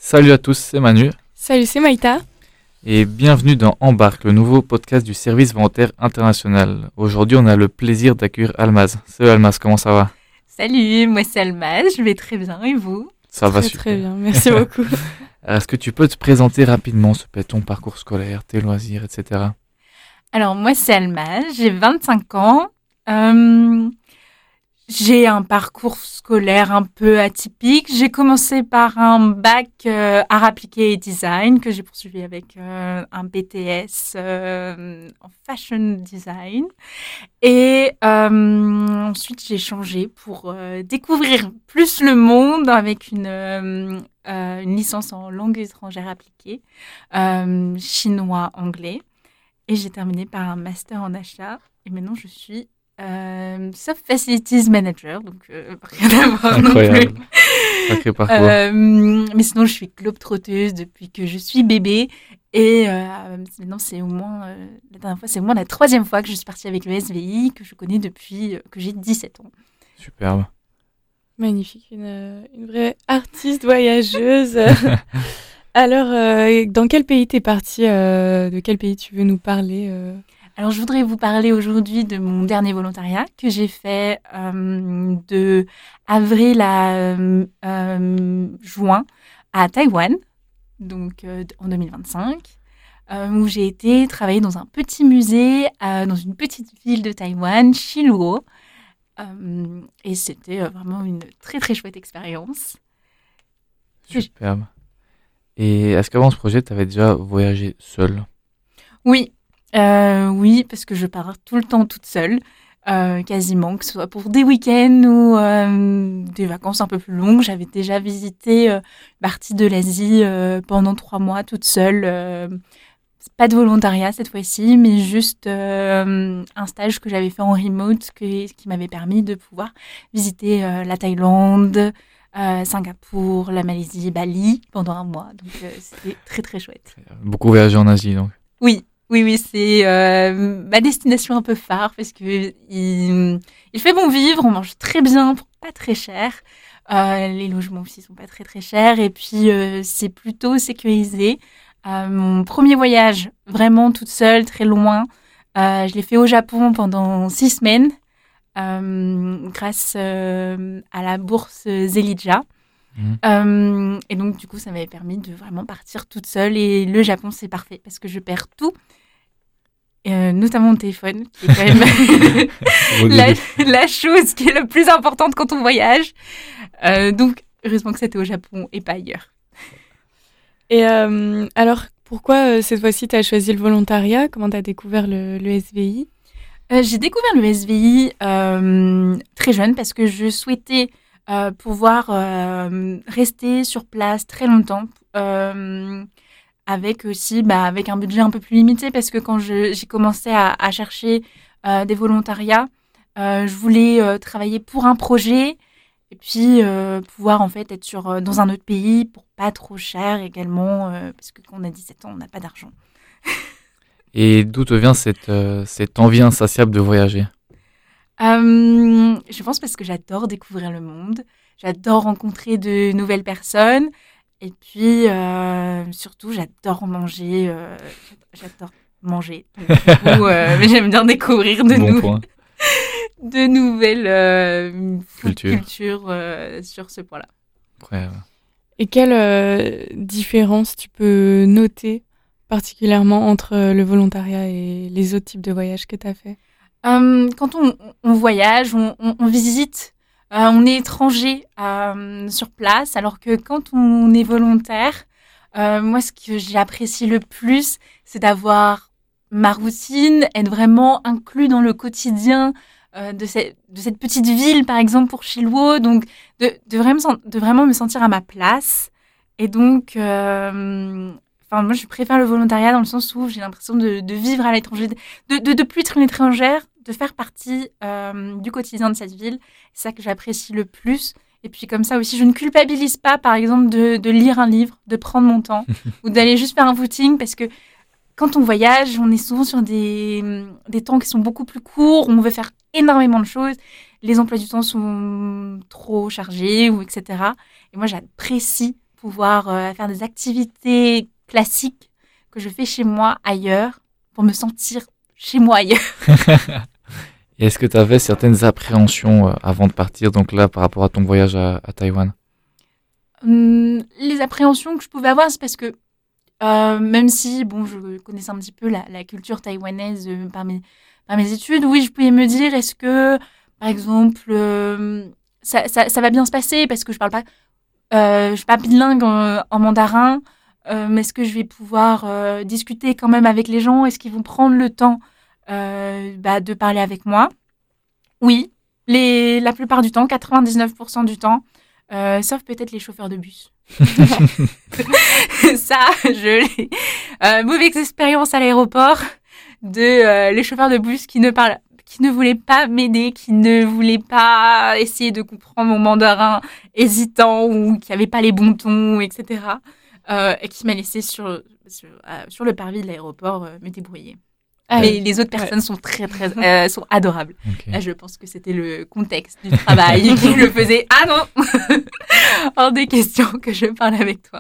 Salut à tous, c'est Manu Salut, c'est Maïta. et bienvenue dans Embarque, le nouveau podcast du service volontaire international. Aujourd'hui, on a le plaisir d'accueillir Almaz. Salut Almaz, comment ça va? Salut, moi c'est Almaz, je vais très bien et vous? Ça va Très super. très bien, merci beaucoup. Alors, est-ce que tu peux te présenter rapidement, s'il te plaît, ton parcours scolaire, tes loisirs, etc. Alors moi c'est Almaz, j'ai 25 ans. J'ai un parcours scolaire un peu atypique. J'ai commencé par un bac art appliqué et design que j'ai poursuivi avec un BTS en fashion design. Et ensuite j'ai changé pour découvrir plus le monde avec une licence en langue étrangère appliquée, chinois-anglais. Et j'ai terminé par un master en achat. Et maintenant je suis Soft Facilities Manager, donc rien à voir non plus. Incroyable, sacré parcours. Mais sinon, je suis globe-trotteuse depuis que je suis bébé. Et maintenant, c'est au moins, la dernière fois, c'est au moins la troisième fois que je suis partie avec le SVI, que je connais depuis que j'ai 17 ans. Superbe. Magnifique, une vraie artiste voyageuse. Alors, dans quel pays t'es partie de quel pays tu veux nous parler Alors, je voudrais vous parler aujourd'hui de mon dernier volontariat que j'ai fait de avril à juin à Taïwan, donc en 2025, où j'ai été travailler dans un petit musée dans une petite ville de Taïwan, Shiluo. Et c'était vraiment une très très chouette expérience. Superbe. Et est-ce qu'avant ce projet, tu avais déjà voyagé seul? Oui, oui, parce que je pars tout le temps toute seule, quasiment, que ce soit pour des week-ends ou des vacances un peu plus longues. J'avais déjà visité une partie de l'Asie pendant 3 mois toute seule. Pas de volontariat cette fois-ci, mais juste un stage que j'avais fait en remote qui m'avait permis de pouvoir visiter la Thaïlande, Singapour, la Malaisie, Bali pendant 1 mois. Donc c'était très très chouette. Beaucoup voyagé en Asie, donc. Oui, oui, oui, c'est ma destination un peu phare parce que il fait bon vivre, on mange très bien pour pas très cher. Les logements aussi sont pas très très chers et puis c'est plutôt sécurisé. Mon premier voyage, vraiment toute seule, très loin, je l'ai fait au Japon pendant 6 semaines grâce à la bourse Zelidja. Et donc, du coup, ça m'avait permis de vraiment partir toute seule. Et le Japon, c'est parfait parce que je perds tout, notamment mon téléphone, qui est quand même la chose qui est la plus importante quand on voyage. Donc, heureusement que c'était au Japon et pas ailleurs. Et alors, pourquoi cette fois-ci tu as choisi le volontariat? Comment tu as découvert le SVI? J'ai découvert le SVI très jeune parce que je souhaitais pouvoir rester sur place très longtemps avec aussi avec un budget un peu plus limité parce que quand j'ai commencé à chercher des volontariats, je voulais travailler pour un projet et puis pouvoir en fait être dans un autre pays pour pas trop cher également parce que quand on a 17 ans, on n'a pas d'argent. Et d'où te vient cette envie insatiable de voyager? Je pense parce que j'adore découvrir le monde, j'adore rencontrer de nouvelles personnes et puis surtout j'adore manger. J'adore manger. Donc, du coup, j'aime bien découvrir Bon point. de nouvelles Culture. cultures sur ce point-là. Incroyable. Et quelle différence tu peux noter particulièrement entre le volontariat et les autres types de voyages que tu as fait? Quand on voyage, on visite, on est étranger sur place, alors que quand on est volontaire, moi, ce que j'apprécie le plus, c'est d'avoir ma routine, être vraiment inclus dans le quotidien de cette petite ville, par exemple, pour Shiluo, donc de vraiment me sentir à ma place. Et donc, moi, je préfère le volontariat dans le sens où j'ai l'impression de vivre à l'étranger, de plus être une étrangère, de faire partie du quotidien de cette ville. C'est ça que j'apprécie le plus. Et puis comme ça aussi, je ne culpabilise pas, par exemple, de lire un livre, de prendre mon temps ou d'aller juste faire un footing parce que quand on voyage, on est souvent sur des temps qui sont beaucoup plus courts, on veut faire énormément de choses, les emplois du temps sont trop chargés, ou etc. Et moi, j'apprécie pouvoir faire des activités classiques que je fais chez moi ailleurs pour me sentir chez moi ailleurs. Et est-ce que tu avais certaines appréhensions avant de partir, donc là, par rapport à ton voyage à Taïwan? Les appréhensions que je pouvais avoir, c'est parce que même si je connaissais un petit peu la culture taïwanaise par mes études, oui, je pouvais me dire, est-ce que, par exemple, ça va bien se passer parce que je suis pas bilingue en mandarin, mais est-ce que je vais pouvoir discuter quand même avec les gens? Est-ce qu'ils vont prendre le temps de parler avec moi? Oui, la plupart du temps, 99% du temps, sauf peut-être les chauffeurs de bus. Ça, mauvaise expérience à l'aéroport de les chauffeurs de bus qui ne voulaient pas m'aider, qui ne voulaient pas essayer de comprendre mon mandarin hésitant ou qui n'avaient pas les bons tons, etc. Et qui m'a laissé sur le parvis de l'aéroport me débrouiller. Mais les autres personnes sont sont adorables. Okay. Là, je pense que c'était le contexte du travail qui le faisait. Ah non, hors des questions que je parle avec toi.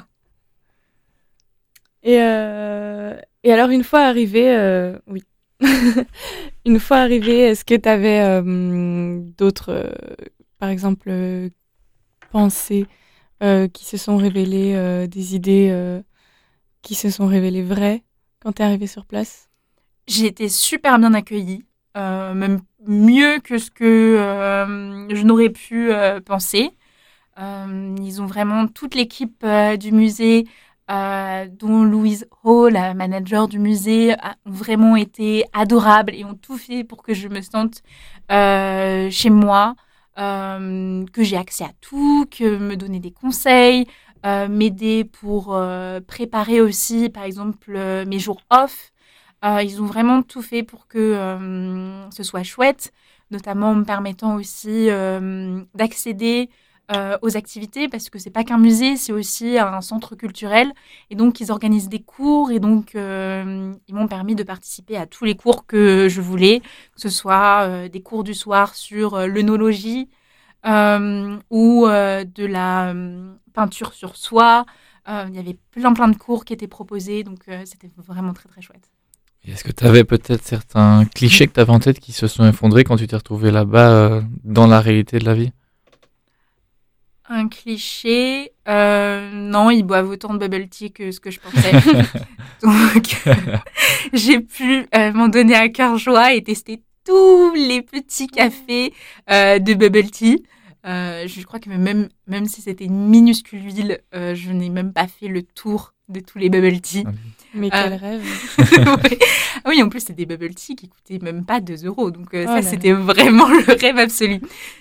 Et alors, une fois arrivé, oui. Une fois arrivé, est-ce que tu avais d'autres, par exemple, pensées qui se sont révélées, des idées qui se sont révélées vraies quand tu es arrivé sur place? J'ai été super bien accueillie, même mieux que ce que je n'aurais pu penser. Ils ont vraiment toute l'équipe du musée, dont Louise Ho, la manager du musée, ont vraiment été adorables et ont tout fait pour que je me sente chez moi, que j'ai accès à tout, que me donner des conseils, m'aider pour préparer aussi, par exemple, mes jours off. Ils ont vraiment tout fait pour que ce soit chouette, notamment en me permettant aussi d'accéder aux activités, parce que c'est pas qu'un musée, c'est aussi un centre culturel. Et donc, ils organisent des cours et donc ils m'ont permis de participer à tous les cours que je voulais, que ce soit des cours du soir sur l'œnologie ou de la peinture sur soie. Il y avait plein de cours qui étaient proposés, donc c'était vraiment très très chouette. Et est-ce que tu avais peut-être certains clichés que tu avais en tête qui se sont effondrés quand tu t'es retrouvé là-bas dans la réalité de la vie? Un cliché, non, ils boivent autant de bubble tea que ce que je pensais. Donc, j'ai pu m'en donner à cœur joie et tester tous les petits cafés de bubble tea. Je crois que même si c'était une minuscule ville, je n'ai même pas fait le tour de tous les bubble tea. Mais quel rêve! Ouais. Oui, en plus, c'était des bubble tea qui coûtaient même pas 2 €. Donc, c'était vraiment le rêve absolu.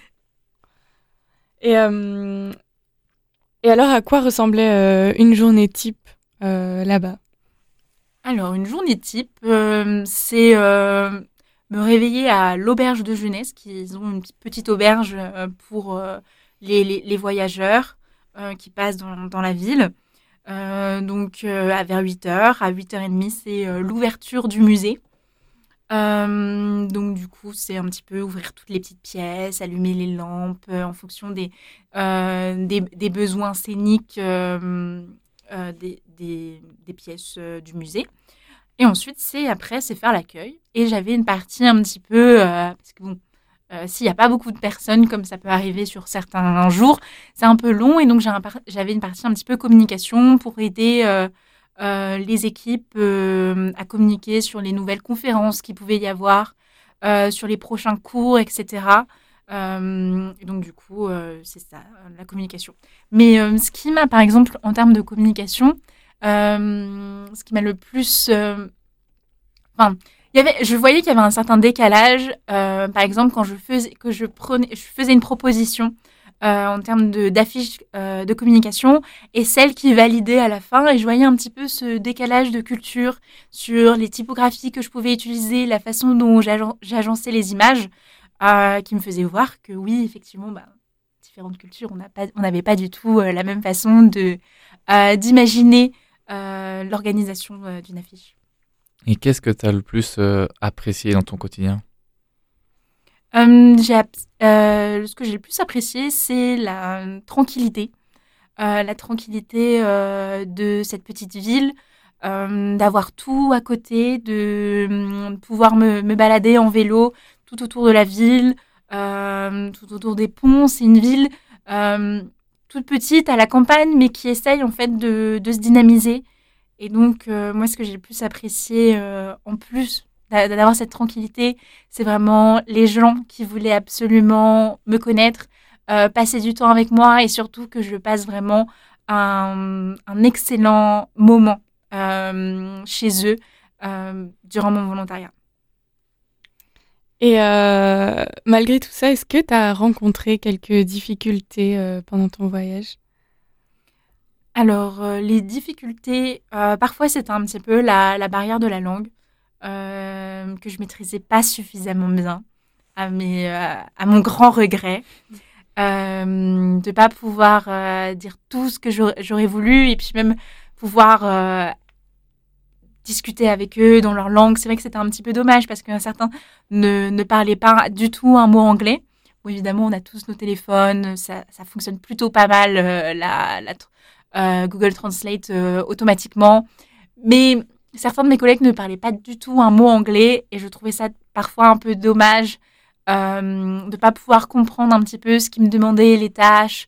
Et alors, à quoi ressemblait une journée type là-bas? Alors, une journée type, c'est me réveiller à l'auberge de jeunesse, qu'ils ont une petite auberge pour les voyageurs qui passent dans la ville. Donc, vers 8h, à 8h30, c'est l'ouverture du musée. Donc, du coup, c'est un petit peu ouvrir toutes les petites pièces, allumer les lampes en fonction des besoins scéniques des pièces du musée. Et ensuite, c'est faire l'accueil. Et j'avais une partie un petit peu... parce que bon, s'il n'y a pas beaucoup de personnes, comme ça peut arriver sur certains jours, c'est un peu long. Et donc, j'avais une partie un petit peu communication pour aider les équipes à communiquer sur les nouvelles conférences qu'il pouvait y avoir, sur les prochains cours, etc. Et donc, du coup, c'est ça, la communication. Mais ce qui m'a, par exemple, en termes de communication, ce qui m'a le plus... je voyais qu'il y avait un certain décalage, par exemple, quand je faisais une proposition en termes d'affiches de communication et celle qui validait à la fin. Et je voyais un petit peu ce décalage de culture sur les typographies que je pouvais utiliser, la façon dont j'agençais les images, qui me faisait voir que oui, effectivement, différentes cultures, on n'avait pas du tout la même façon d'imaginer l'organisation d'une affiche. Et qu'est-ce que tu as le plus apprécié dans ton quotidien? Ce que j'ai le plus apprécié, c'est la tranquillité. la tranquillité de cette petite ville, d'avoir tout à côté, de pouvoir me balader en vélo tout autour de la ville, tout autour des ponts. C'est une ville toute petite à la campagne, mais qui essaye en fait de se dynamiser. Et donc, moi, ce que j'ai le plus apprécié, en plus d'avoir cette tranquillité, c'est vraiment les gens qui voulaient absolument me connaître, passer du temps avec moi et surtout que je passe vraiment un excellent moment chez eux durant mon volontariat. Et malgré tout ça, est-ce que tu as rencontré quelques difficultés pendant ton voyage? Alors, les difficultés, parfois c'était un petit peu la barrière de la langue que je maîtrisais pas suffisamment bien, à mon grand regret. De pas pouvoir dire tout ce que j'aurais voulu et puis même pouvoir discuter avec eux dans leur langue. C'est vrai que c'était un petit peu dommage parce que certains ne parlaient pas du tout un mot anglais. Bon, évidemment, on a tous nos téléphones, ça fonctionne plutôt pas mal, Google Translate automatiquement. Mais certains de mes collègues ne parlaient pas du tout un mot anglais et je trouvais ça parfois un peu dommage de pas pouvoir comprendre un petit peu ce qu'ils me demandaient, les tâches,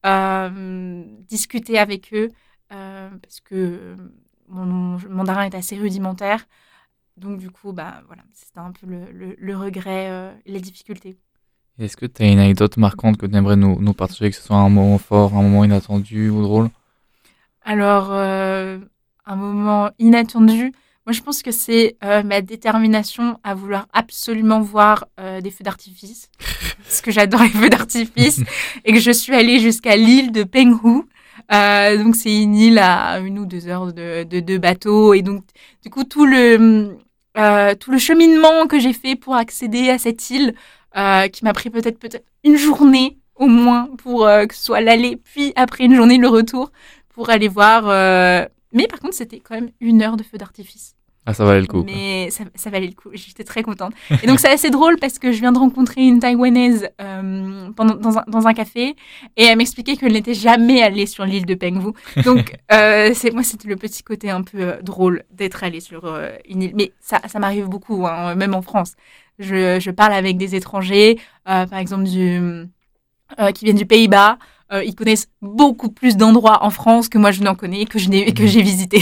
discuter avec eux, parce que mon mandarin est assez rudimentaire. Donc du coup, bah voilà, c'était un peu le regret, les difficultés. Est-ce que tu as une anecdote marquante que tu aimerais nous partager, que ce soit un moment fort, un moment inattendu ou drôle? Alors, un moment inattendu, moi je pense que c'est ma détermination à vouloir absolument voir des feux d'artifice, parce que j'adore les feux d'artifice, et que je suis allée jusqu'à l'île de Penghu. Donc c'est une île à 1 ou 2 heures de bateau, et donc du coup tout le cheminement que j'ai fait pour accéder à cette île, qui m'a pris peut-être une journée au moins pour que ce soit l'aller, puis après une journée le retour pour aller voir. Mais par contre, c'était quand même 1 heure de feu d'artifice. Ah, ça valait le coup. Mais ça valait le coup. J'étais très contente. Et donc, c'est assez drôle parce que je viens de rencontrer une Taïwanaise dans un café et elle m'expliquait qu'elle n'était jamais allée sur l'île de Penghu. Donc, moi, c'était le petit côté un peu drôle d'être allée sur une île. Mais ça m'arrive beaucoup, hein, même en France. Je parle avec des étrangers, par exemple, qui viennent du Pays-Bas. Ils connaissent beaucoup plus d'endroits en France que moi je n'en connais, que j'ai visité.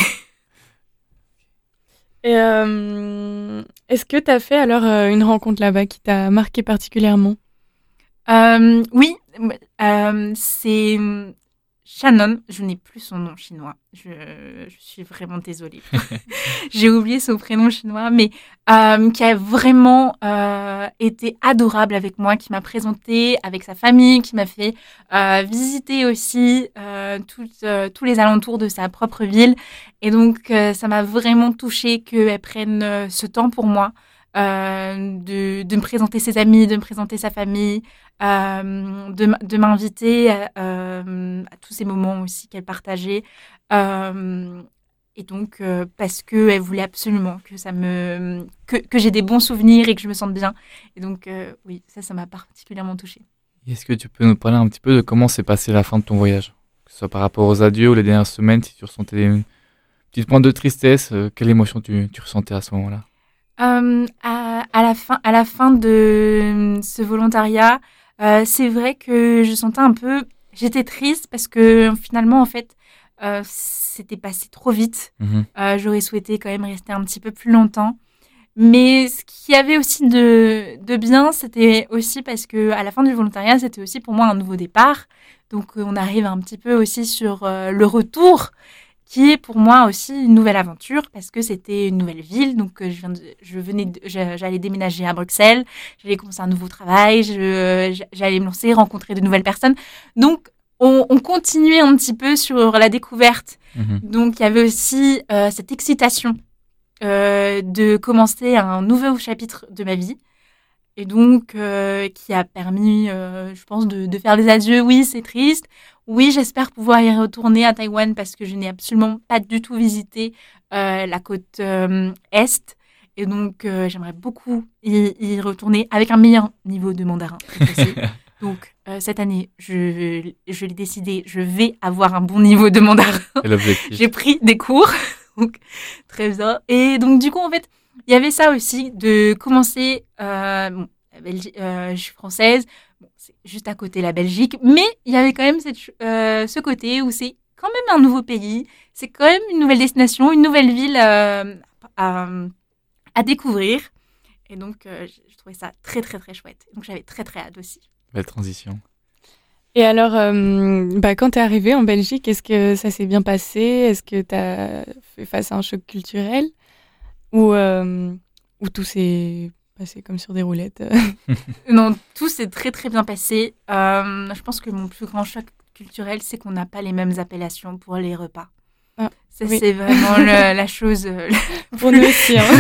Et est-ce que tu as fait alors une rencontre là-bas qui t'a marqué particulièrement? Oui, c'est Shannon, je n'ai plus son nom chinois. Je suis vraiment désolée. J'ai oublié son prénom chinois, mais qui a vraiment été adorable avec moi, qui m'a présenté avec sa famille, qui m'a fait visiter aussi tous les alentours de sa propre ville. Et donc, ça m'a vraiment touchée qu'elle prenne ce temps pour moi, de me présenter ses amis, de me présenter sa famille, de m'inviter à tous ces moments aussi qu'elle partageait. Et donc, parce qu'elle voulait absolument que j'ai des bons souvenirs et que je me sente bien. Et donc, oui, ça m'a particulièrement touchée. Est-ce que tu peux nous parler un petit peu de comment s'est passée la fin de ton voyage? Que ce soit par rapport aux adieux ou les dernières semaines, si tu ressentais une petite pointe de tristesse, quelle émotion tu ressentais à ce moment-là? À la fin de ce volontariat, c'est vrai que je sentais un peu... J'étais triste parce que finalement, en fait, c'était passé trop vite. J'aurais souhaité quand même rester un petit peu plus longtemps. Mais ce qu'il y avait aussi de bien, c'était aussi parce que à la fin du volontariat, c'était aussi pour moi un nouveau départ. Donc, on arrive un petit peu aussi sur le retour, qui est pour moi aussi une nouvelle aventure parce que c'était une nouvelle ville. Donc, j'allais déménager à Bruxelles, j'allais commencer un nouveau travail, j'allais me lancer, rencontrer de nouvelles personnes. Donc, on continuait un petit peu sur la découverte. Donc, il y avait aussi cette excitation de commencer un nouveau chapitre de ma vie. Et donc, qui a permis, je pense, de faire des adieux. Oui, c'est triste. Oui, j'espère pouvoir y retourner à Taïwan parce que je n'ai absolument pas du tout visité la côte Est. Et donc, j'aimerais beaucoup y retourner avec un meilleur niveau de mandarin. Donc, cette année, je l'ai décidé, je vais avoir un bon niveau de mandarin. C'est l'objectif. J'ai pris des cours, donc très bien. Et donc, du coup, en fait, il y avait ça aussi, de commencer. Je suis française, bon, c'est juste à côté la Belgique, mais il y avait quand même ce côté où c'est quand même un nouveau pays, c'est quand même une nouvelle destination, une nouvelle ville à, à découvrir. Et donc, je trouvais ça très, très, très chouette. Donc, j'avais très, très hâte aussi. Belle transition. Et alors, quand tu es arrivée en Belgique, est-ce que ça s'est bien passé? Est-ce que tu as fait face à un choc culturel? Ou tout s'est passé comme sur des roulettes? Non, tout s'est très, très bien passé. Je pense que mon plus grand choc culturel, c'est qu'on n'a pas les mêmes appellations pour les repas. Ah, Ça, oui. c'est vraiment la chose Pour nous aussi. Hein.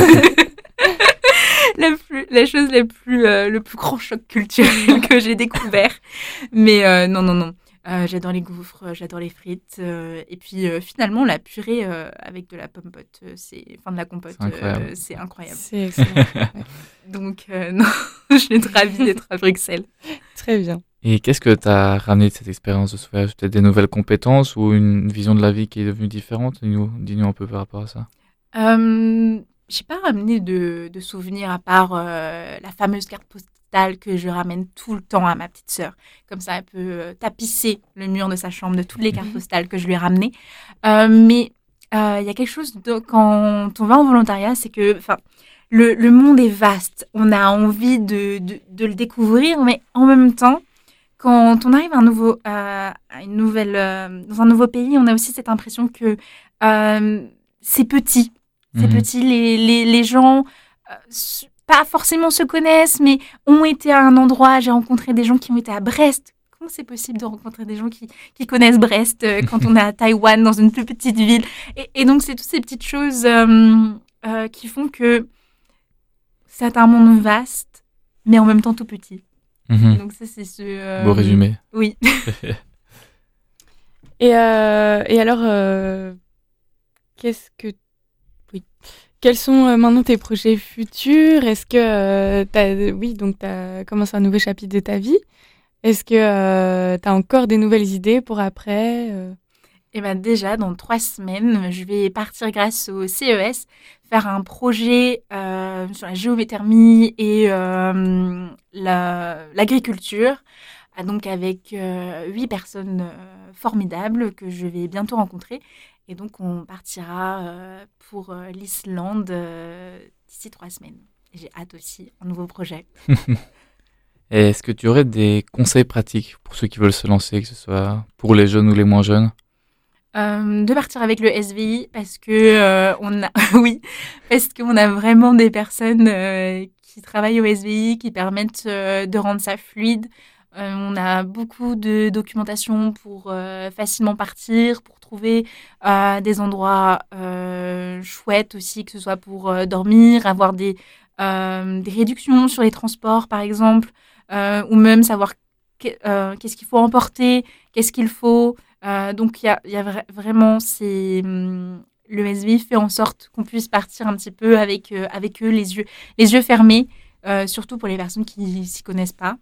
la chose le plus grand choc culturel que j'ai découvert. Mais non, non, non. J'adore les gaufres, j'adore les frites. Et puis finalement, la purée avec de la compote, enfin de la compote, C'est incroyable. c'est incroyable. C'est excellent. Ouais. Donc non, je suis ravie d'être à Bruxelles. Très bien. Et qu'est-ce que tu as ramené de cette expérience de ce voyage? Peut-être des nouvelles compétences ou une vision de la vie qui est devenue différente? Dis-nous un peu par rapport à ça. J'ai pas ramené de souvenirs à part la fameuse carte postale que je ramène tout le temps à ma petite sœur. Comme ça, elle peut tapisser le mur de sa chambre de toutes les cartes postales que je lui ai ramenées. Mais il y a quelque chose quand on va en volontariat, c'est que le monde est vaste. On a envie de le découvrir, mais en même temps, quand on arrive dans un nouveau pays, on a aussi cette impression que c'est petit. C'est petit, les gens, pas forcément se connaissent, mais ont été à un endroit. J'ai rencontré des gens qui ont été à Brest. Comment c'est possible de rencontrer des gens qui connaissent Brest quand on est à Taïwan, dans une plus petite ville? Et donc, c'est toutes ces petites choses qui font que c'est un monde vaste, mais en même temps tout petit. Mhm. Donc ça, c'est ce... Beau résumé. Oui. Et alors, quels sont maintenant tes projets futurs? Est-ce que t'as commencé un nouveau chapitre de ta vie? Est-ce que tu as encore des nouvelles idées pour après? Et ben déjà, dans 3 semaines, je vais partir grâce au CES, faire un projet sur la géothermie et l'agriculture. Donc avec 8 personnes formidables que je vais bientôt rencontrer. Et donc on partira pour l'Islande d'ici 3 semaines. Et j'ai hâte aussi, un nouveau projet. Et est-ce que tu aurais des conseils pratiques pour ceux qui veulent se lancer, que ce soit pour les jeunes ou les moins jeunes? De partir avec le SVI parce que oui, parce qu'on a vraiment des personnes qui travaillent au SVI qui permettent de rendre ça fluide. On a beaucoup de documentation pour facilement partir, pour trouver des endroits chouettes aussi, que ce soit pour dormir, avoir des réductions sur les transports par exemple, ou même savoir qu'est-ce qu'il faut emporter, qu'est-ce qu'il faut. Donc il y a vraiment le SVI fait en sorte qu'on puisse partir un petit peu avec eux les yeux fermés, surtout pour les personnes qui s'y connaissent pas.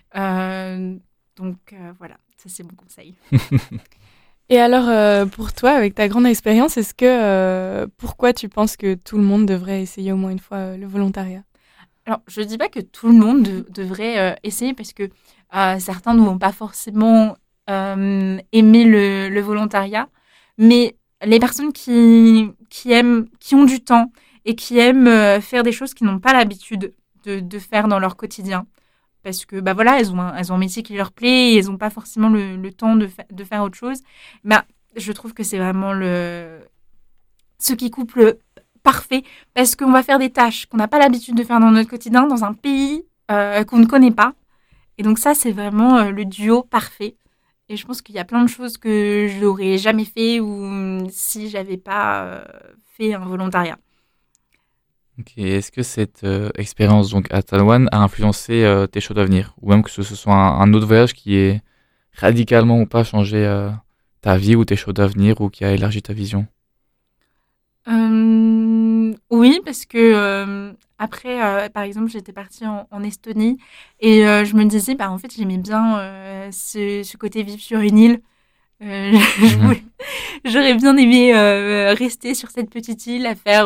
Voilà, ça c'est mon conseil. Et alors, pour toi, avec ta grande expérience, pourquoi tu penses que tout le monde devrait essayer au moins une fois le volontariat? Alors, je ne dis pas que tout le monde devrait essayer parce que certains ne vont pas forcément aimer le volontariat, mais les personnes qui aiment, qui ont du temps et qui aiment faire des choses qu'ils n'ont pas l'habitude de faire dans leur quotidien, parce que voilà, elles ont un métier qui leur plaît et elles n'ont pas forcément le temps de faire autre chose. Je trouve que c'est vraiment ce qui couple parfait, parce qu'on va faire des tâches qu'on n'a pas l'habitude de faire dans notre quotidien, dans un pays qu'on ne connaît pas. Et donc ça, c'est vraiment le duo parfait. Et je pense qu'il y a plein de choses que je n'aurais jamais fait ou si j'avais pas fait un volontariat. Ok. Est-ce que cette expérience donc à Taïwan a influencé tes choix d'avenir? Ou même que ce soit un autre voyage qui ait radicalement ou pas changé ta vie ou tes choix d'avenir ou qui a élargi ta vision? Oui, parce que après, par exemple, j'étais partie en Estonie et je me disais, en fait, j'aimais bien ce côté vivre sur une île. Je Mhm. voulais- J'aurais bien aimé rester sur cette petite île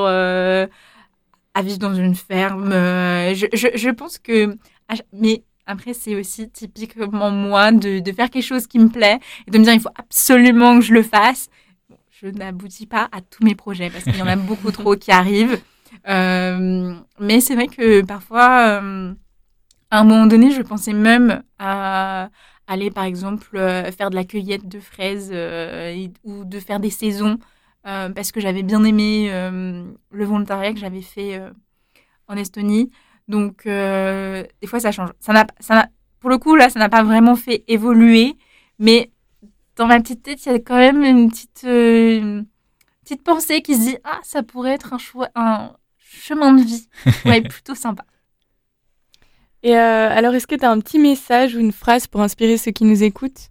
à vivre dans une ferme. Je pense que... Mais après, c'est aussi typiquement moi de faire quelque chose qui me plaît et de me dire il faut absolument que je le fasse. Bon, je n'aboutis pas à tous mes projets parce qu'il y en a beaucoup trop qui arrivent. Mais c'est vrai que parfois, à un moment donné, je pensais même à aller, par exemple, faire de la cueillette de fraises ou de faire des saisons parce que j'avais bien aimé le volontariat que j'avais fait en Estonie. Donc, des fois, ça change. Pour le coup, là, ça n'a pas vraiment fait évoluer, mais dans ma petite tête, il y a quand même une petite pensée qui se dit, ah, ça pourrait être un chemin de vie qui pourrait être plutôt sympa. Et alors, est-ce que tu as un petit message ou une phrase pour inspirer ceux qui nous écoutent?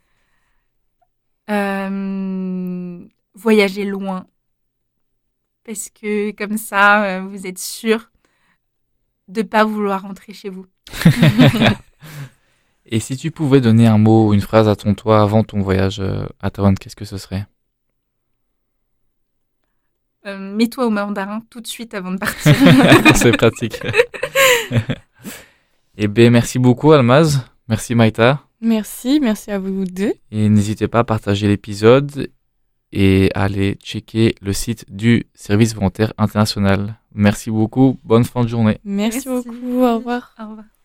Voyager loin. Parce que comme ça, vous êtes sûr de ne pas vouloir rentrer chez vous. Et si tu pouvais donner un mot ou une phrase à ton toi avant ton voyage à Taïwan, qu'est-ce que ce serait? Mets-toi au mandarin tout de suite avant de partir. C'est pratique. Eh bien, merci beaucoup, Almaz. Merci, Maïta. Merci à vous deux. Et n'hésitez pas à partager l'épisode et à aller checker le site du Service volontaire international. Merci beaucoup. Bonne fin de journée. Merci beaucoup. Au revoir. Au revoir.